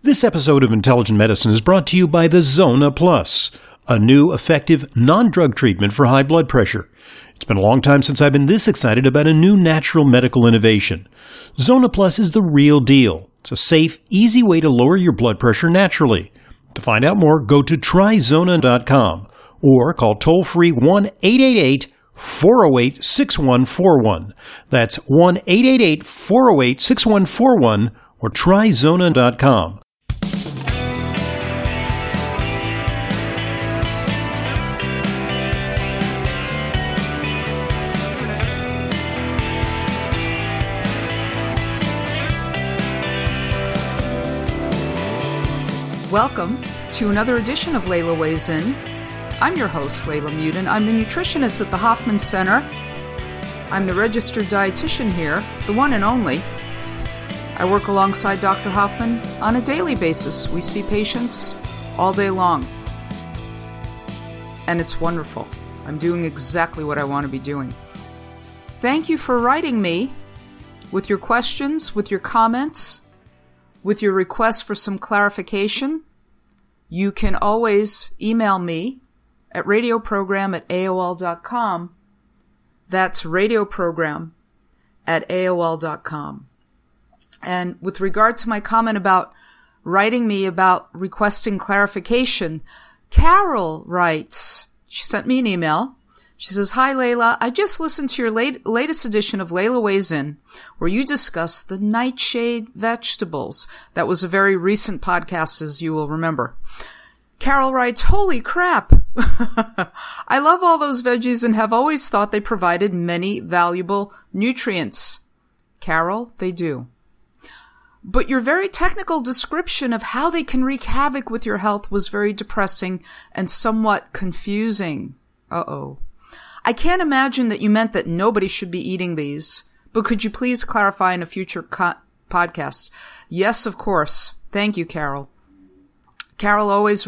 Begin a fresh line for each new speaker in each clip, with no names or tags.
This episode of Intelligent Medicine is brought to you by the Zona Plus, a new, effective, non-drug treatment for high blood pressure. It's been a long time since I've been this excited about a new natural medical innovation. Zona Plus is the real deal. It's a safe, easy way to lower your blood pressure naturally. To find out more, go to tryzona.com or call toll-free 1-888-408-6141. That's 1-888-408-6141 or tryzona.com.
Welcome to another edition of Layla Weighs In. I'm your host, Layla Muden. I'm the nutritionist at the Hoffman Center. I'm the registered dietitian here, the one and only. I work alongside Dr. Hoffman on a daily basis. We see patients all day long. And it's wonderful. I'm doing exactly what I want to be doing. Thank you for writing me with your questions, with your comments, with your requests for some clarification. You can always email me at radioprogram@aol.com. That's radioprogram@aol.com. And with regard to my comment about writing me about requesting clarification, Carol writes, she sent me an email. She says, "Hi, Layla. I just listened to your latest edition of Layla Weighs In, where you discussed the nightshade vegetables." That was a very recent podcast, as you will remember. Carol writes, "Holy crap. I love all those veggies and have always thought they provided many valuable nutrients." Carol, they do. "But your very technical description of how they can wreak havoc with your health was very depressing and somewhat confusing." Uh-oh. "I can't imagine that you meant that nobody should be eating these, but could you please clarify in a future podcast?" Yes, of course. Thank you, Carol. Carol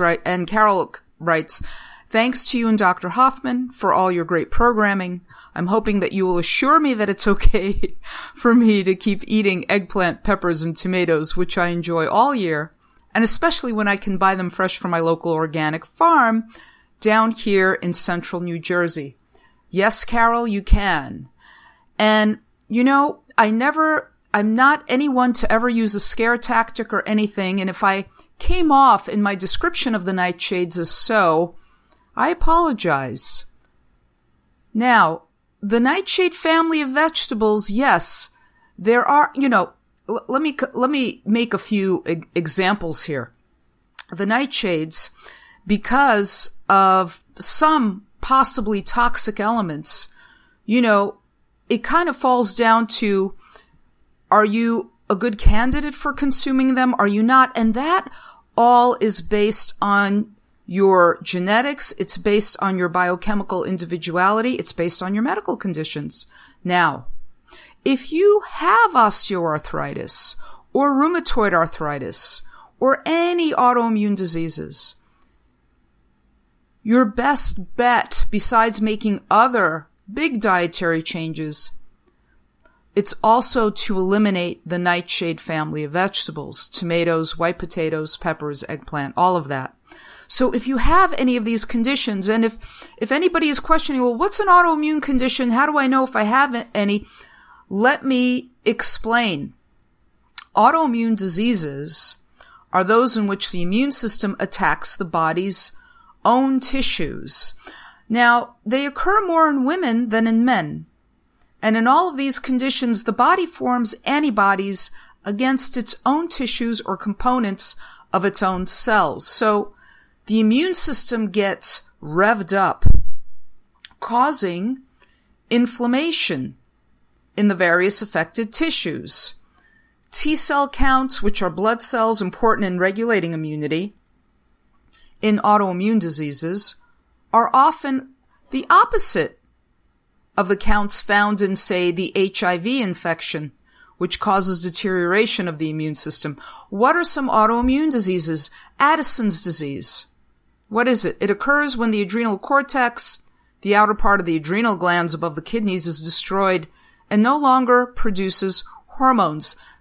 writes, "Thanks to you and Dr. Hoffman for all your great programming. I'm hoping that you will assure me that it's okay for me to keep eating eggplant, peppers, and tomatoes, which I enjoy all year, and especially when I can buy them fresh from my local organic farm down here in central New Jersey." Yes, Carol, you can. And, you know, I'm not anyone to ever use a scare tactic or anything, and if I came off in my description of the nightshades as so, I apologize. Now, the nightshade family of vegetables, yes, there are, let me make a few examples here. The nightshades, because of some possibly toxic elements, it kind of falls down to, are you a good candidate for consuming them? Are you not? And that all is based on your genetics. It's based on your biochemical individuality. It's based on your medical conditions. Now, if you have osteoarthritis or rheumatoid arthritis or any autoimmune diseases, your best bet, besides making other big dietary changes, it's also to eliminate the nightshade family of vegetables: tomatoes, white potatoes, peppers, eggplant, all of that. So if you have any of these conditions, and if anybody is questioning, well, what's an autoimmune condition? How do I know if I have any? Let me explain. Autoimmune diseases are those in which the immune system attacks the body's own tissues. Now, they occur more in women than in men. And in all of these conditions, the body forms antibodies against its own tissues or components of its own cells. So the immune system gets revved up, causing inflammation in the various affected tissues. T cell counts, which are blood cells important in regulating immunity in autoimmune diseases, are often the opposite of the counts found in, say, the HIV infection, which causes deterioration of the immune system. What are some autoimmune diseases? Addison's disease. What is it? It occurs when the adrenal cortex, the outer part of the adrenal glands above the kidneys, is destroyed and no longer produces hormones.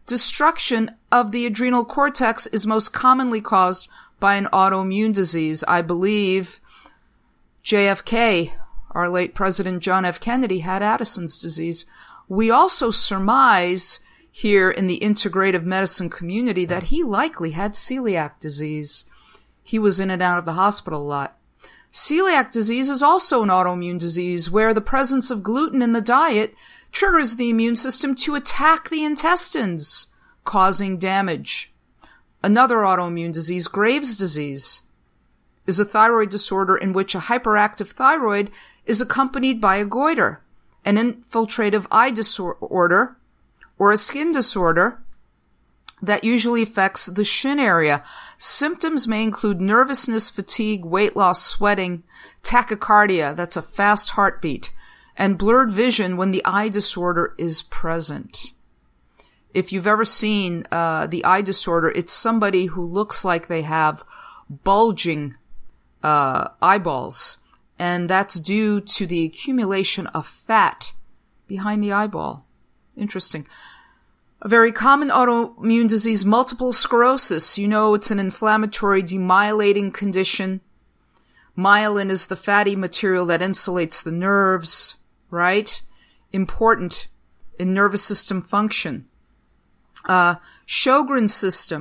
destruction of the adrenal cortex is most commonly caused by an autoimmune disease. I believe JFK, our late President John F. Kennedy, had Addison's disease. We also surmise here in the integrative medicine community that he likely had celiac disease. He was in and out of the hospital a lot. Celiac disease is also an autoimmune disease where the presence of gluten in the diet triggers the immune system to attack the intestines, causing damage. Another autoimmune disease, Graves' disease, is a thyroid disorder in which a hyperactive thyroid is accompanied by a goiter, an infiltrative eye disorder, or a skin disorder that usually affects the shin area. Symptoms may include nervousness, fatigue, weight loss, sweating, tachycardia, that's a fast heartbeat, and blurred vision when the eye disorder is present. If you've ever seen the eye disorder, it's somebody who looks like they have bulging eyeballs, and that's due to the accumulation of fat behind the eyeball. Interesting. A very common autoimmune disease, multiple sclerosis. You know, it's an inflammatory demyelinating condition. Myelin is the fatty material that insulates the nerves, right? Important in nervous system function. Sjogren's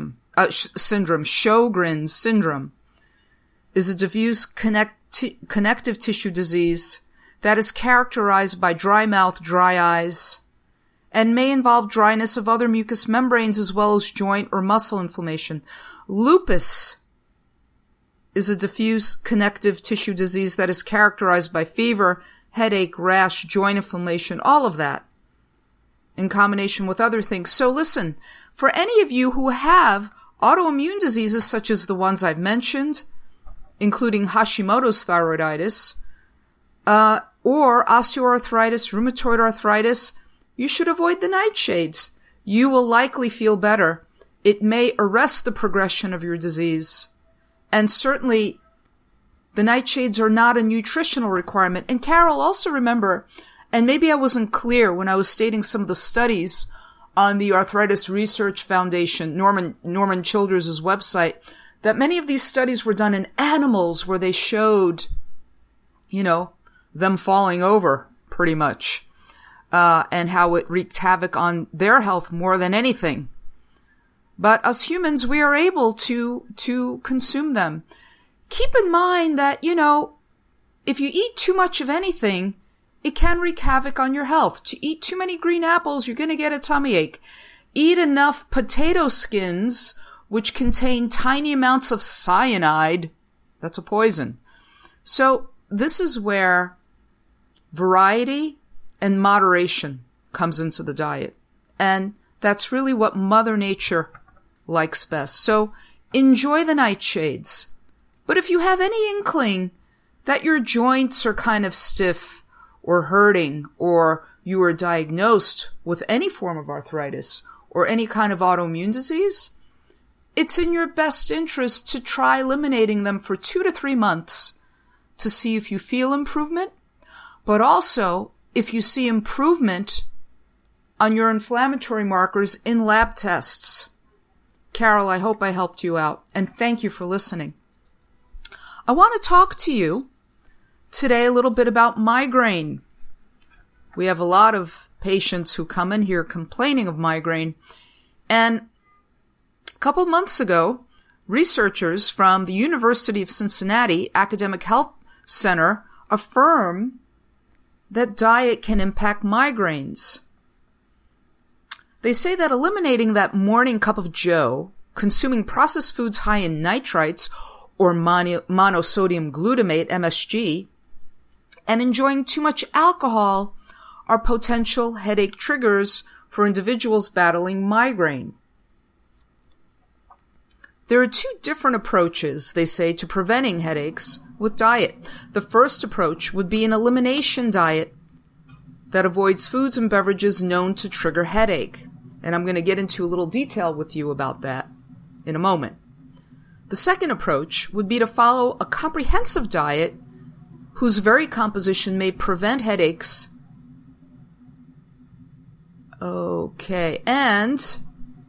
syndrome is a diffuse connective tissue disease that is characterized by dry mouth, dry eyes, and may involve dryness of other mucous membranes as well as joint or muscle inflammation. Lupus is a diffuse connective tissue disease that is characterized by fever, headache, rash, joint inflammation, all of that, in combination with other things. So listen, for any of you who have autoimmune diseases such as the ones I've mentioned, including Hashimoto's thyroiditis, or osteoarthritis, rheumatoid arthritis, you should avoid the nightshades. You will likely feel better. It may arrest the progression of your disease. And certainly, the nightshades are not a nutritional requirement. And Carol, also remember, and maybe I wasn't clear when I was stating some of the studies on the Arthritis Research Foundation, Norman Childers' website, that many of these studies were done in animals where they showed, them falling over, pretty much. And how it wreaked havoc on their health more than anything. But us humans, we are able to consume them. Keep in mind that, if you eat too much of anything, it can wreak havoc on your health. To eat too many green apples, you're going to get a tummy ache. Eat enough potato skins, which contain tiny amounts of cyanide. That's a poison. So this is where variety and moderation comes into the diet. And that's really what Mother Nature likes best. So enjoy the nightshades. But if you have any inkling that your joints are kind of stiff or hurting, or you are diagnosed with any form of arthritis or any kind of autoimmune disease, it's in your best interest to try eliminating them for 2 to 3 months to see if you feel improvement, but also if you see improvement on your inflammatory markers in lab tests. Carol, I hope I helped you out, and thank you for listening. I want to talk to you today a little bit about migraine. We have a lot of patients who come in here complaining of migraine, and a couple months ago, researchers from the University of Cincinnati Academic Health Center affirm that diet can impact migraines. They say that eliminating that morning cup of joe, consuming processed foods high in nitrites or monosodium glutamate, MSG, and enjoying too much alcohol are potential headache triggers for individuals battling migraine. There are 2 different approaches, they say, to preventing headaches with diet. The first approach would be an elimination diet that avoids foods and beverages known to trigger headache. And I'm going to get into a little detail with you about that in a moment. The second approach would be to follow a comprehensive diet whose very composition may prevent headaches. Okay, and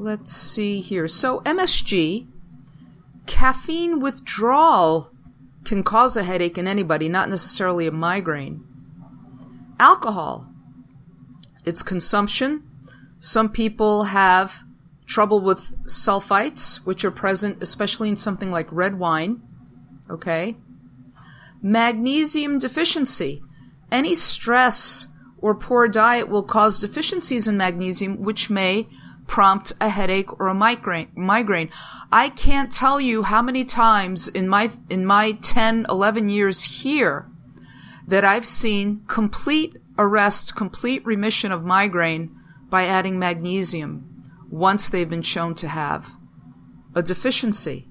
let's see here. So MSG, caffeine withdrawal can cause a headache in anybody, not necessarily a migraine. Alcohol, its consumption. Some people have trouble with sulfites, which are present especially in something like red wine. Okay. Magnesium deficiency. Any stress or poor diet will cause deficiencies in magnesium, which may prompt a headache or a migraine. I can't tell you how many times in my 10, 11 years here that I've seen complete arrest, complete remission of migraine by adding magnesium once they've been shown to have a deficiency.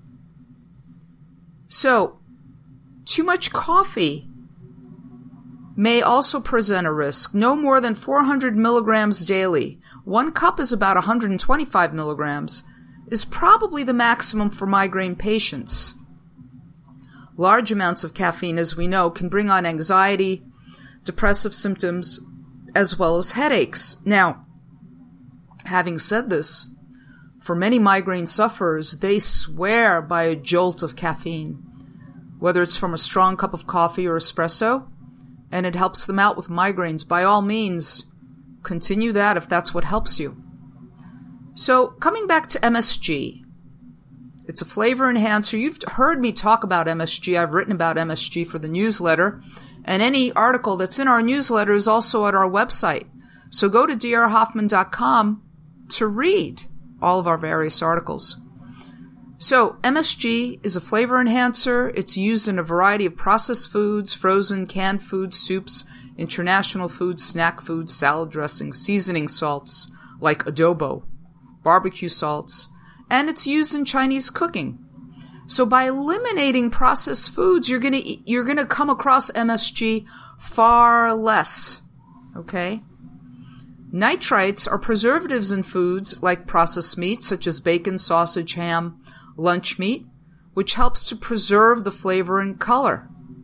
So, too much coffee may also present a risk. No more than 400 milligrams daily. 1 cup is about 125 milligrams, is probably the maximum for migraine patients. Large amounts of caffeine, as we know, can bring on anxiety, depressive symptoms, as well as headaches. Now, having said this, for many migraine sufferers, they swear by a jolt of caffeine, whether it's from a strong cup of coffee or espresso, and it helps them out with migraines. By all means, continue that if that's what helps you. So, coming back to MSG, it's a flavor enhancer. You've heard me talk about MSG. I've written about MSG for the newsletter, and any article that's in our newsletter is also at our website. So go to drhoffman.com to read all of our various articles. So, MSG is a flavor enhancer. It's used in a variety of processed foods, frozen, canned foods, soups, international foods, snack foods, salad dressings, seasoning salts like adobo, barbecue salts, and it's used in Chinese cooking. So by eliminating processed foods, you're gonna come across MSG far less. Okay? Nitrites are preservatives in foods like processed meats such as bacon, sausage, ham, lunch meat, which helps to preserve the flavor and color.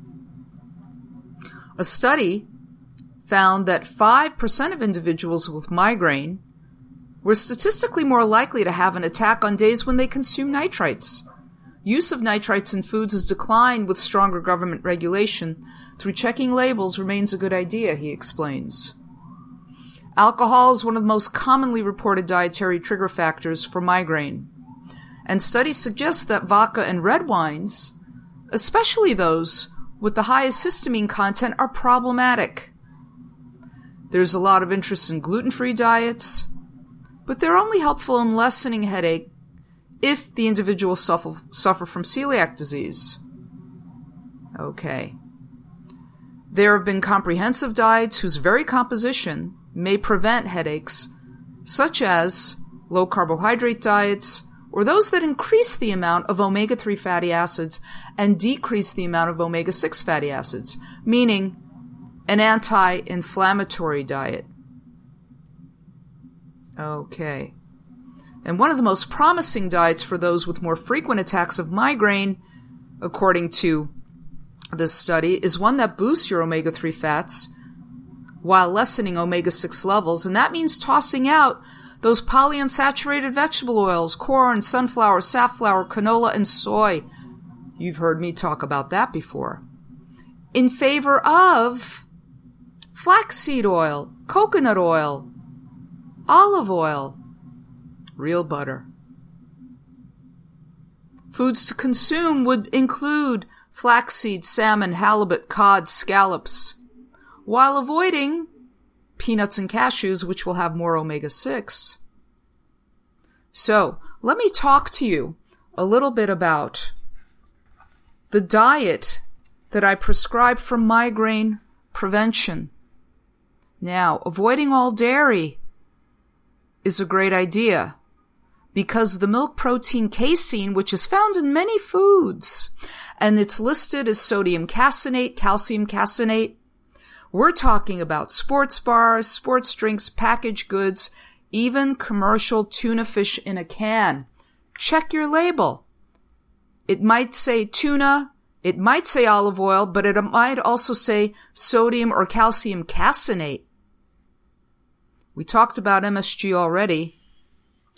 A study found that 5% of individuals with migraine were statistically more likely to have an attack on days when they consume nitrites. Use of nitrites in foods has declined with stronger government regulation. Through checking labels remains a good idea, he explains. Alcohol is one of the most commonly reported dietary trigger factors for migraine. And studies suggest that vodka and red wines, especially those with the highest histamine content, are problematic. There's a lot of interest in gluten-free diets, but they're only helpful in lessening headache if the individual suffer from celiac disease. Okay. There have been comprehensive diets whose very composition may prevent headaches, such as low-carbohydrate diets, or those that increase the amount of omega-3 fatty acids and decrease the amount of omega-6 fatty acids, meaning an anti-inflammatory diet. Okay. And one of the most promising diets for those with more frequent attacks of migraine, according to this study, is one that boosts your omega-3 fats while lessening omega-6 levels, and that means tossing out those polyunsaturated vegetable oils, corn, sunflower, safflower, canola, and soy. You've heard me talk about that before. In favor of flaxseed oil, coconut oil, olive oil, real butter. Foods to consume would include flaxseed, salmon, halibut, cod, scallops, while avoiding peanuts and cashews, which will have more omega-6. So, let me talk to you a little bit about the diet that I prescribe for migraine prevention. Now, avoiding all dairy is a great idea because the milk protein casein, which is found in many foods, and it's listed as sodium caseinate, calcium caseinate. We're talking about sports bars, sports drinks, packaged goods, even commercial tuna fish in a can. Check your label. It might say tuna, it might say olive oil, but it might also say sodium or calcium caseinate. We talked about MSG already.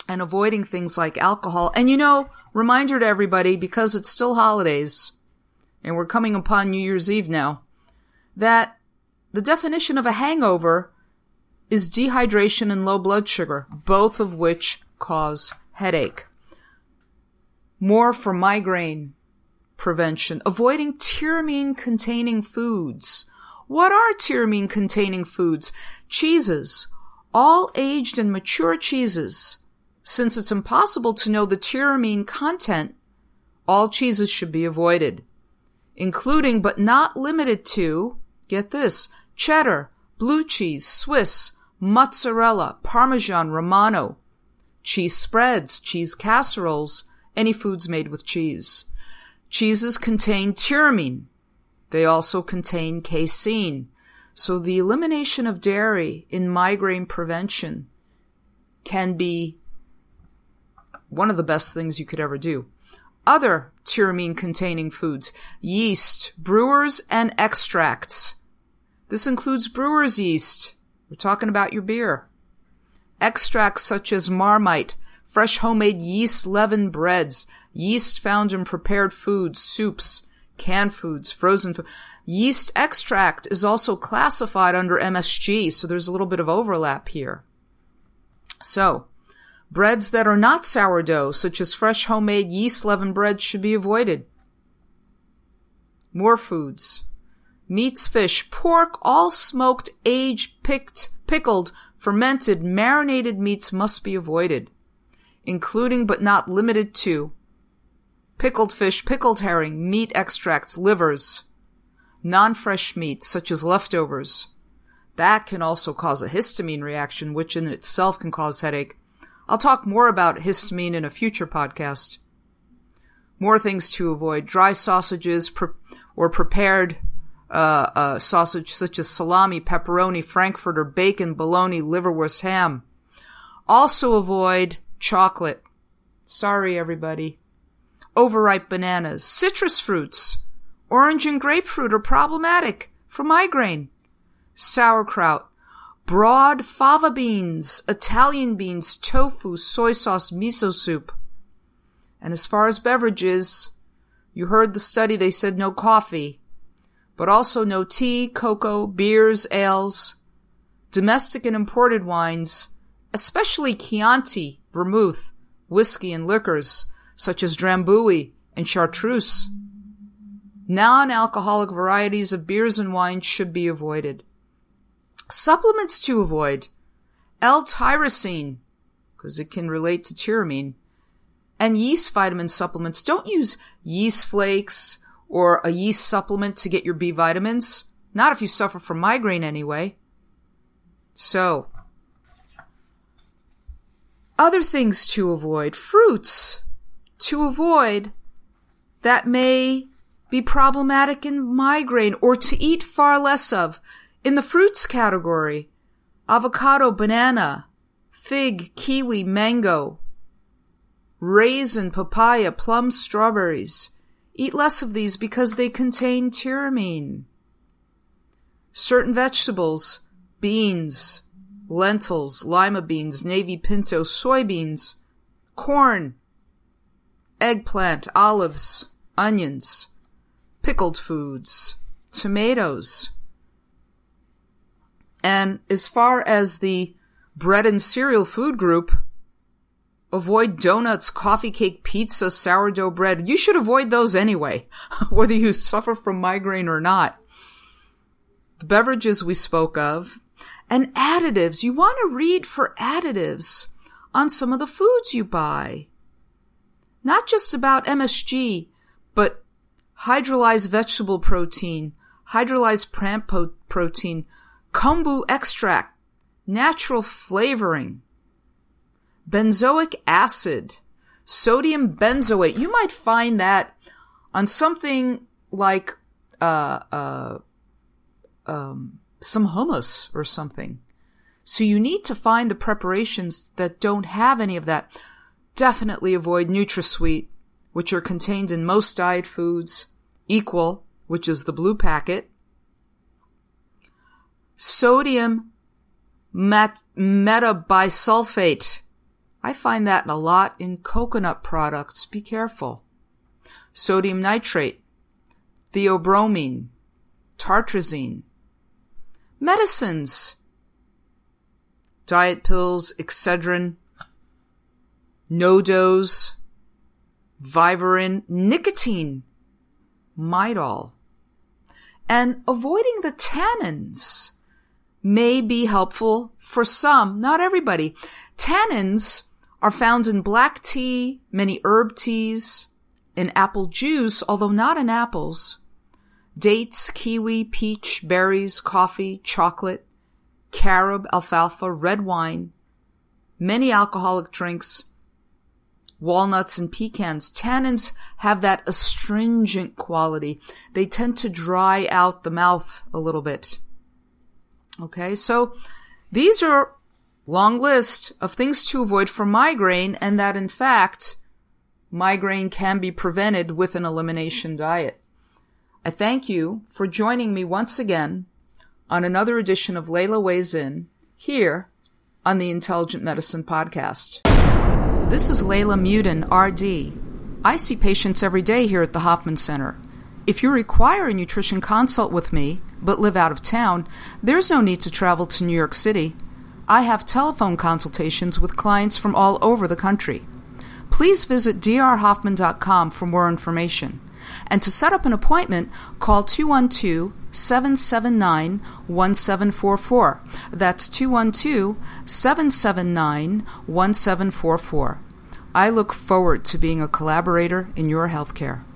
and avoiding things like alcohol. And reminder to everybody, because it's still holidays, and we're coming upon New Year's Eve now, that the definition of a hangover is dehydration and low blood sugar, both of which cause headache. More for migraine prevention. Avoiding tyramine-containing foods. What are tyramine-containing foods? Cheeses. All aged and mature cheeses. Since it's impossible to know the tyramine content, all cheeses should be avoided, including but not limited to, get this, cheddar, blue cheese, Swiss, mozzarella, Parmesan, Romano, cheese spreads, cheese casseroles, any foods made with cheese. Cheeses contain tyramine. They also contain casein. So the elimination of dairy in migraine prevention can be one of the best things you could ever do. Other tyramine-containing foods: yeast, brewers, and extracts. This includes brewer's yeast. We're talking about your beer. Extracts such as Marmite, fresh homemade yeast leavened breads, yeast found in prepared foods, soups, canned foods, frozen food. Yeast extract is also classified under MSG, so there's a little bit of overlap here. So, breads that are not sourdough, such as fresh homemade yeast leavened breads, should be avoided. More foods: meats, fish, pork, all smoked, aged, pickled, fermented, marinated meats must be avoided, including but not limited to pickled fish, pickled herring, meat extracts, livers, non-fresh meats such as leftovers. That can also cause a histamine reaction, which in itself can cause headache. I'll talk more about histamine in a future podcast. More things to avoid: dry sausages or prepared sausage such as salami, pepperoni, frankfurter, bacon, bologna, liverwurst, ham. Also avoid chocolate. Sorry, everybody. Overripe bananas. Citrus fruits. Orange and grapefruit are problematic for migraine. Sauerkraut. Broad fava beans, Italian beans, tofu, soy sauce, miso soup. And as far as beverages, you heard the study, they said no coffee, but also no tea, cocoa, beers, ales, domestic and imported wines, especially Chianti, vermouth, whiskey, and liquors, such as Drambuie and Chartreuse. Non-alcoholic varieties of beers and wines should be avoided. Supplements to avoid: L-tyrosine, because it can relate to tyramine, and yeast vitamin supplements. Don't use yeast flakes or a yeast supplement to get your B vitamins. Not if you suffer from migraine anyway. So, other things to avoid: fruits to avoid that may be problematic in migraine, or to eat far less of. In the fruits category: avocado, banana, fig, kiwi, mango, raisin, papaya, plums, strawberries. Eat less of these because they contain tyramine. Certain vegetables: beans, lentils, lima beans, navy pinto, soybeans, corn, eggplant, olives, onions, pickled foods, tomatoes. And as far as the bread and cereal food group, avoid donuts, coffee cake, pizza, sourdough bread. You should avoid those anyway, whether you suffer from migraine or not. The beverages we spoke of, and additives. You want to read for additives on some of the foods you buy. Not just about MSG, but hydrolyzed vegetable protein, hydrolyzed plant protein, kombu extract, natural flavoring, benzoic acid, sodium benzoate. You might find that on something like some hummus or something. So you need to find the preparations that don't have any of that. Definitely avoid NutraSweet, which are contained in most diet foods, Equal, which is the blue packet, sodium metabisulfate, I find that a lot in coconut products. Be careful. Sodium nitrate, theobromine, tartrazine. Medicines. Diet pills, Excedrin, NoDoz, Vivarin, nicotine, Midol. And avoiding the tannins may be helpful for some, not everybody. Tannins are found in black tea, many herb teas, in apple juice, although not in apples, dates, kiwi, peach, berries, coffee, chocolate, carob, alfalfa, red wine, many alcoholic drinks, walnuts and pecans. Tannins have that astringent quality. They tend to dry out the mouth a little bit. Okay, so these are long list of things to avoid for migraine, and that in fact, migraine can be prevented with an elimination diet. I thank you for joining me once again on another edition of Layla Weighs In, here on the Intelligent Medicine Podcast. This is Layla Muden, RD. I see patients every day here at the Hoffman Center. If you require a nutrition consult with me, but live out of town, there's no need to travel to New York City. I have telephone consultations with clients from all over the country. Please visit drhoffman.com for more information. And to set up an appointment, call 212-779-1744. That's 212-779-1744. I look forward to being a collaborator in your healthcare.